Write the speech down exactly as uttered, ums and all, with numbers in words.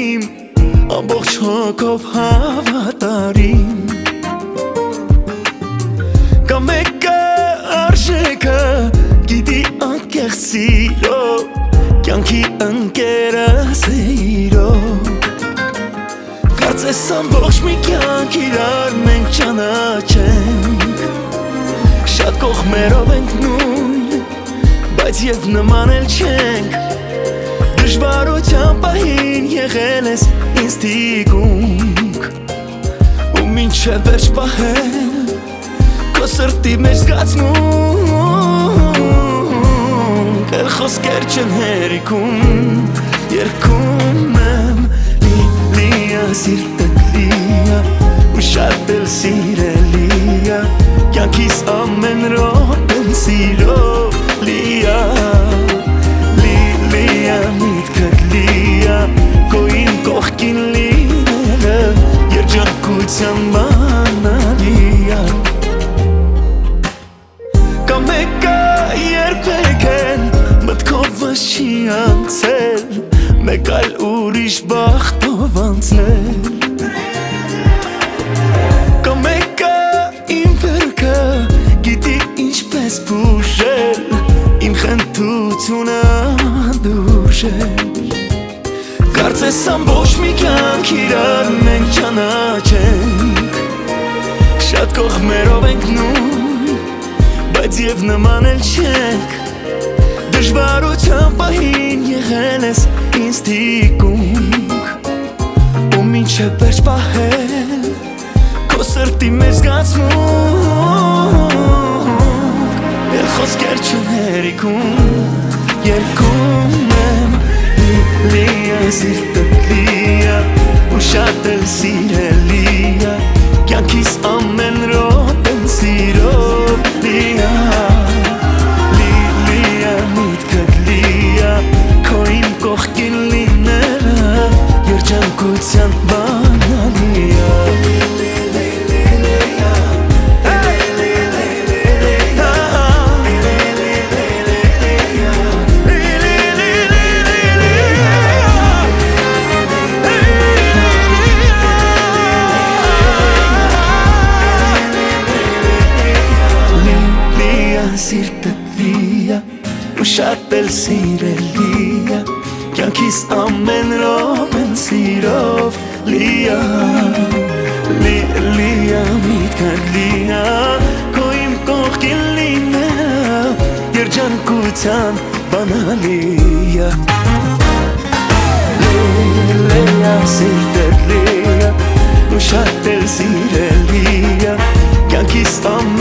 իմ ամբողջ հոգով հավատարիմ Կա մեկը արժեքը գիտի անկեղծ սիրո Կյանքի ընկերս է իրոք Կարծես ամբողջ մի կյանք իրար մենք ճանաչենք Շատ կողմերով ենք նույն, բայց և նման էլ չենք Դժվարության պահին եղել ես ինձ թիկունք Ու մինչև վերջ պահել Քո սրտի մեջ զգացմունք Էլ խոսքեր չեն հերիքում Երգում եմ լիլիա սիրտդ լիա Ու շատ էլ սիրելիա Կյանքիս ամեն րոպեն սիրով լիա Լիլիա միտքդ լիա Քո իմ կողքին լինելը Երջանկության բանալիա Կա մեկը երբեք էլ մտքովս չի անցել Մեկ այլ ուրիշ բախտով անցնել Կա մեկը իմ վերքը գիտի ինչպես բուժել Իմ խնդությունը դուժել Կարծես ամբողջ մի կյանք իրար մենք ճանաչենք Շատ կողմերով ենք նույն, բայց և նման էլ չենք Դժվարության պահին եղել ես ինձ թիկունք Ու մինչև վերջ պահել Քո սրտի մեջ զգացմունք Էլ խոսքեր չեն հերիքում Երգում եմ լիլիա սիրտդ լիա Ու շատ էլ սիրելիա Կյանքիս ամեն րոպեն սիրով լիա Լիլիա միտքդ լիա Քո իմ կողքին լինելը Երջանկության բանալիա Սիրտդ լիա ու շատ էլ սիրելիա Կյանքիս ամեն րոպեն սիրով լիա Լիլիա միտքդ լիա Քո իմ կողքին լինելը Երջանկության բանալիա Լիլիա սիրտդ լիա ու շատ էլ սիրելիա Կյանքիս ամեն